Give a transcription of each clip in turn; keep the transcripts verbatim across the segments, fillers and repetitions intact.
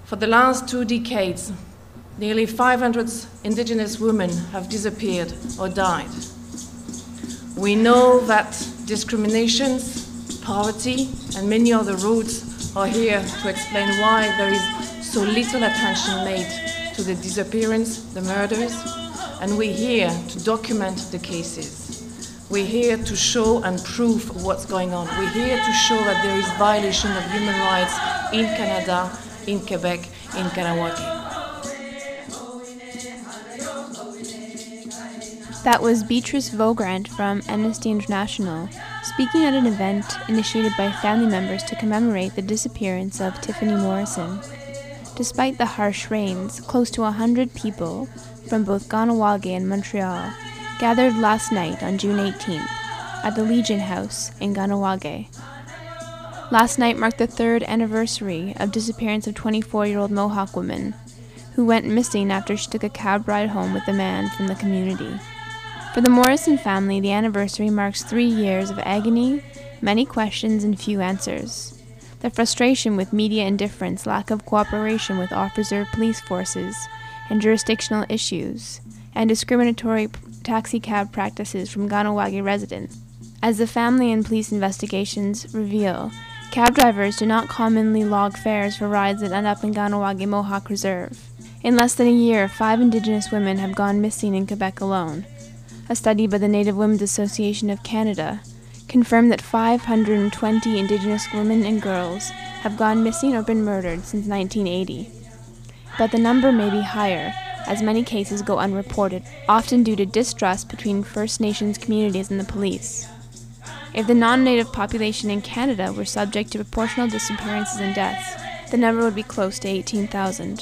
For the last two decades, nearly five hundred Indigenous women have disappeared or died. We know that discriminations, poverty, and many other roots are here to explain why there is so little attention made to the disappearance, the murders, and we're here to document the cases. We're here to show and prove what's going on. We're here to show that there is violation of human rights in Canada, in Quebec, in Kahnawake. That was Beatrice Vaughrant from Amnesty International, speaking at an event initiated by family members to commemorate the disappearance of Tiffany Morrison. Despite the harsh rains, close to one hundred people from both Kahnawake and Montreal gathered last night on June eighteenth at the Legion House in Kahnawake. Last night marked the third anniversary of disappearance of twenty-four-year-old Mohawk woman who went missing after she took a cab ride home with a man from the community. For the Morrison family, the anniversary marks three years of agony, many questions, and few answers. The frustration with media indifference, lack of cooperation with off-reserve police forces, and jurisdictional issues, and discriminatory taxi cab practices from Kahnawake residents. As the family and police investigations reveal, cab drivers do not commonly log fares for rides that end up in Kahnawake Mohawk Reserve. In less than a year, five Indigenous women have gone missing in Quebec alone. A study by the Native Women's Association of Canada confirmed that five hundred twenty Indigenous women and girls have gone missing or been murdered since nineteen eighty. But the number may be higher, as many cases go unreported, often due to distrust between First Nations communities and the police. If the non-Native population in Canada were subject to proportional disappearances and deaths, the number would be close to eighteen thousand.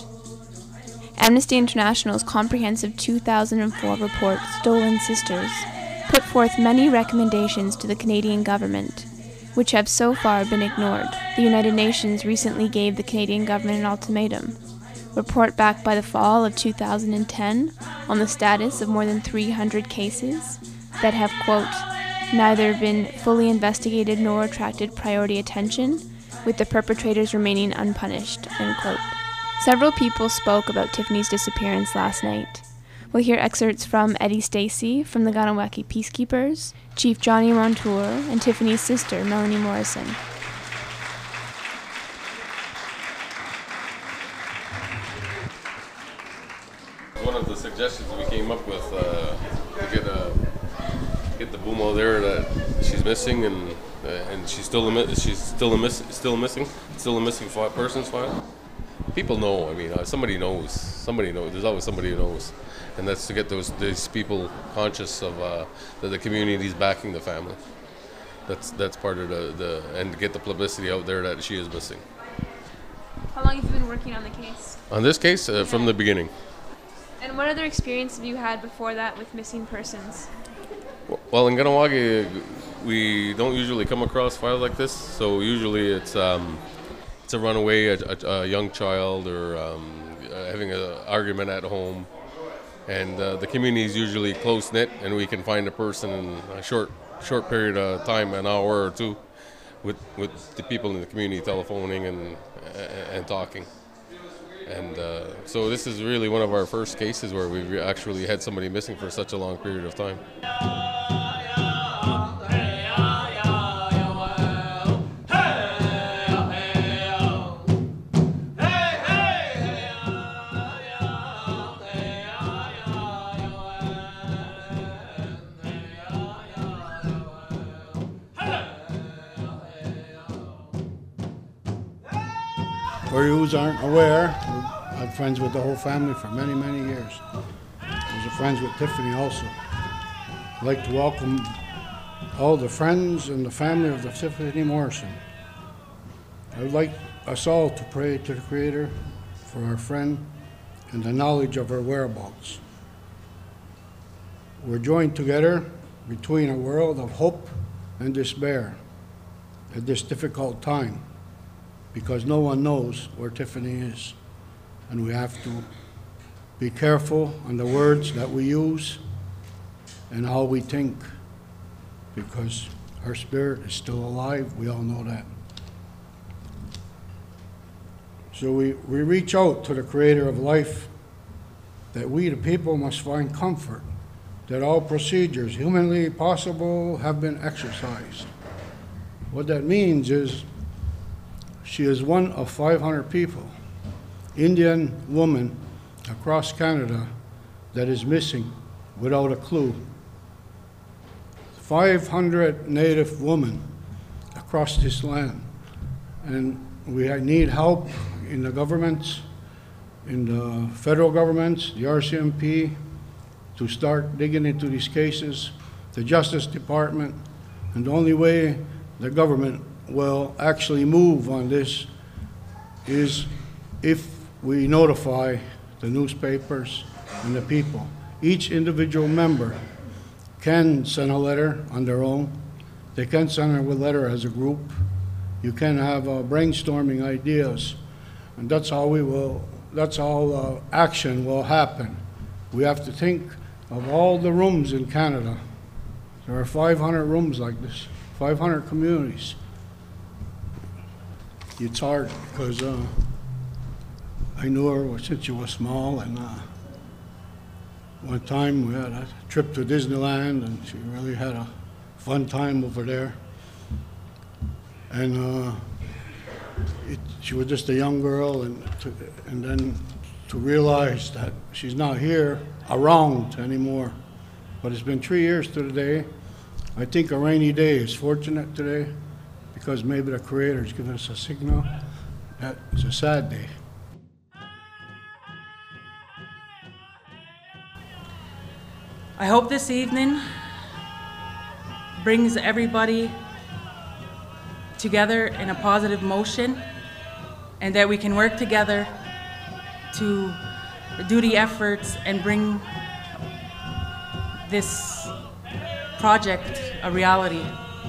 Amnesty International's comprehensive two thousand four report, Stolen Sisters, put forth many recommendations to the Canadian government, which have so far been ignored. The United Nations recently gave the Canadian government an ultimatum: report back by the fall of two thousand ten on the status of more than three hundred cases that have, quote, neither been fully investigated nor attracted priority attention, with the perpetrators remaining unpunished, end quote. Several people spoke about Tiffany's disappearance last night. We'll hear excerpts from Eddie Stacy from the Kahnawake Peacekeepers, Chief Johnny Montour, and Tiffany's sister, Melanie Morrison. One of the suggestions we came up with uh, to get uh, get the Bumo there that she's missing, and uh, and she's still a, she's still a miss, still missing, still a missing fi- persons file. People know. I mean, uh, somebody knows. Somebody knows. There's always somebody who knows, and that's to get those these people conscious of uh, that the community is backing the family. That's that's part of the, the and to get the publicity out there that she is missing. How long have you been working on the case? On this case, uh, yeah. From the beginning. And what other experience have you had before that with missing persons? Well, in Kahnawake, we don't usually come across files like this. So usually it's um, it's a runaway, a, a, a young child, or um, uh, having an argument at home. And uh, the community is usually close-knit, and we can find a person in a short short period of time, an hour or two, with, with the people in the community telephoning and, and, and talking. And uh, so this is really one of our first cases where we've actually had somebody missing for such a long period of time. For you who aren't aware, I'm friends with the whole family for many, many years. I was friends with Tiffany also. I'd like to welcome all the friends and the family of the Tiffany Morrison. I would like us all to pray to the Creator for our friend and the knowledge of her whereabouts. We're joined together between a world of hope and despair at this difficult time, because no one knows where Tiffany is, and we have to be careful on the words that we use and how we think, because her spirit is still alive. We all know that. So we, we reach out to the creator of life that we, the people, must find comfort, that all procedures humanly possible have been exercised. What that means is she is one of five hundred people, Indian woman across Canada, that is missing without a clue. five hundred Native women across this land. And we need help in the governments, in the federal governments, the R C M P, to start digging into these cases, the Justice Department, and the only way the government will actually move on this is if we notify the newspapers and the people. Each individual member can send a letter on their own. They can send a letter as a group. You can have uh, brainstorming ideas, and that's how we will, that's how uh, action will happen. We have to think of all the rooms in Canada. There are five hundred rooms like this, five hundred communities. It's hard because uh, I knew her since she was small, and uh, one time we had a trip to Disneyland, and she really had a fun time over there. And uh, it, she was just a young girl, and, to, and then to realize that she's not here around anymore. But it's been three years to the day. I think a rainy day is fortunate today because maybe the Creator's given us a signal that it's a sad day. I hope this evening brings everybody together in a positive motion, and that we can work together to do the efforts and bring this project a reality.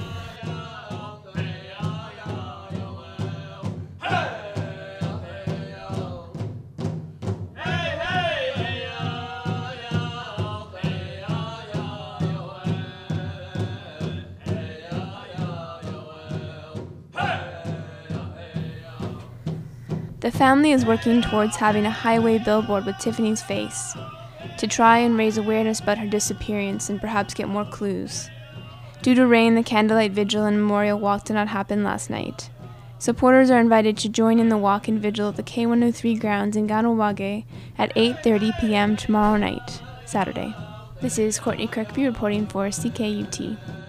The family is working towards having a highway billboard with Tiffany's face to try and raise awareness about her disappearance and perhaps get more clues. Due to rain, the candlelight vigil and memorial walk did not happen last night. Supporters are invited to join in the walk and vigil at the K one oh three grounds in Kahnawake at eight thirty p m tomorrow night, Saturday. This is Courtney Kirkby reporting for C K U T.